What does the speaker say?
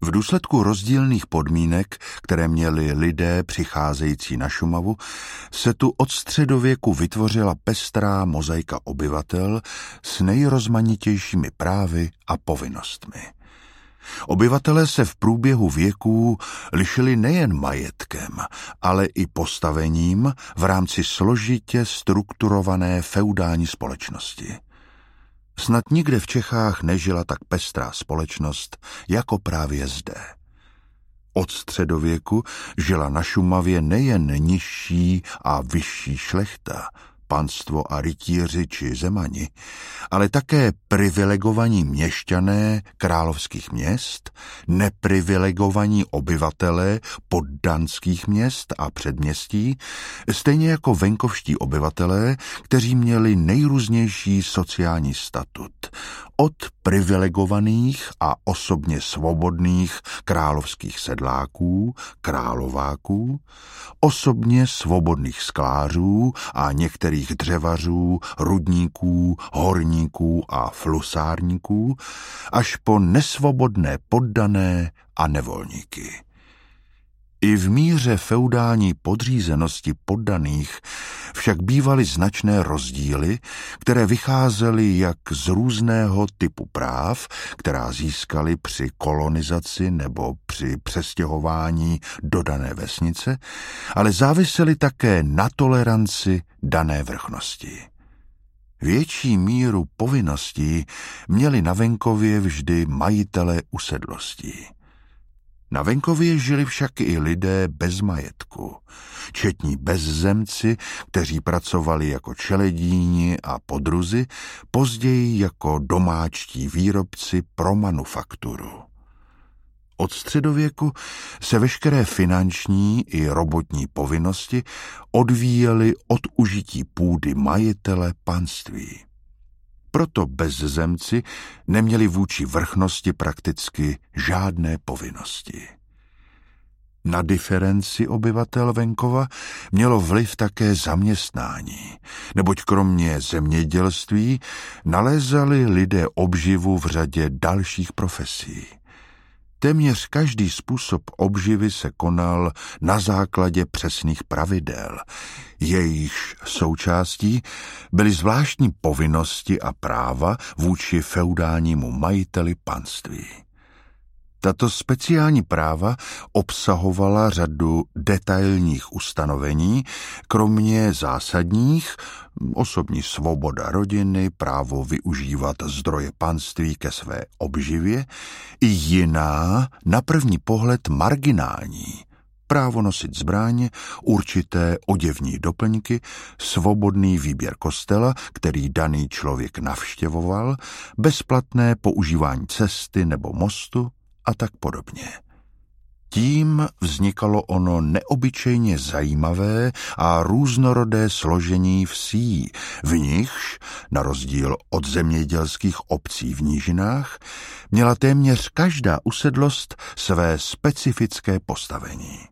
V důsledku rozdílných podmínek, které měli lidé přicházející na Šumavu, se tu od středověku vytvořila pestrá mozaika obyvatel s nejrozmanitějšími právy a povinnostmi. Obyvatelé se v průběhu věků lišili nejen majetkem, ale i postavením v rámci složitě strukturované feudální společnosti. Snad nikde v Čechách nežila tak pestrá společnost, jako právě zde. Od středověku žila na Šumavě nejen nižší a vyšší šlechta, panstvo a rytíři či zemani, ale také privilegovaní měšťané královských měst, neprivilegovaní obyvatelé poddanských měst a předměstí, stejně jako venkovští obyvatelé, kteří měli nejrůznější sociální statut, od privilegovaných a osobně svobodných královských sedláků, králováků, osobně svobodných sklářů a některých dřevařů, rudníků, horníků a flusárníků, až po nesvobodné poddané a nevolníky. I v míře feudální podřízenosti poddaných však bývaly značné rozdíly, které vycházely jak z různého typu práv, která získali při kolonizaci nebo při přestěhování do dané vesnice, ale závisely také na toleranci dané vrchnosti. Větší míru povinností měli na venkově vždy majitelé usedlostí. Na venkově žili však i lidé bez majetku, četní bezzemci, kteří pracovali jako čeledíni a podruzi, později jako domáčtí výrobci pro manufakturu. Od středověku se veškeré finanční i robotní povinnosti odvíjely od užití půdy majitele panství. Proto bezzemci neměli vůči vrchnosti prakticky žádné povinnosti. Na diferenci obyvatel venkova mělo vliv také zaměstnání, neboť kromě zemědělství nalézali lidé obživu v řadě dalších profesí. Téměř každý způsob obživy se konal na základě přesných pravidel. Jejichž součástí byly zvláštní povinnosti a práva vůči feudálnímu majiteli panství. Tato speciální práva obsahovala řadu detailních ustanovení, kromě zásadních, osobní svoboda rodiny, právo využívat zdroje panství ke své obživě, i jiná, na první pohled marginální, právo nosit zbraň, určité oděvní doplňky, svobodný výběr kostela, který daný člověk navštěvoval, bezplatné používání cesty nebo mostu, a tak podobně. Tím vznikalo ono neobyčejně zajímavé a různorodé složení vsí, v nichž, na rozdíl od zemědělských obcí v nížinách, měla téměř každá usedlost své specifické postavení.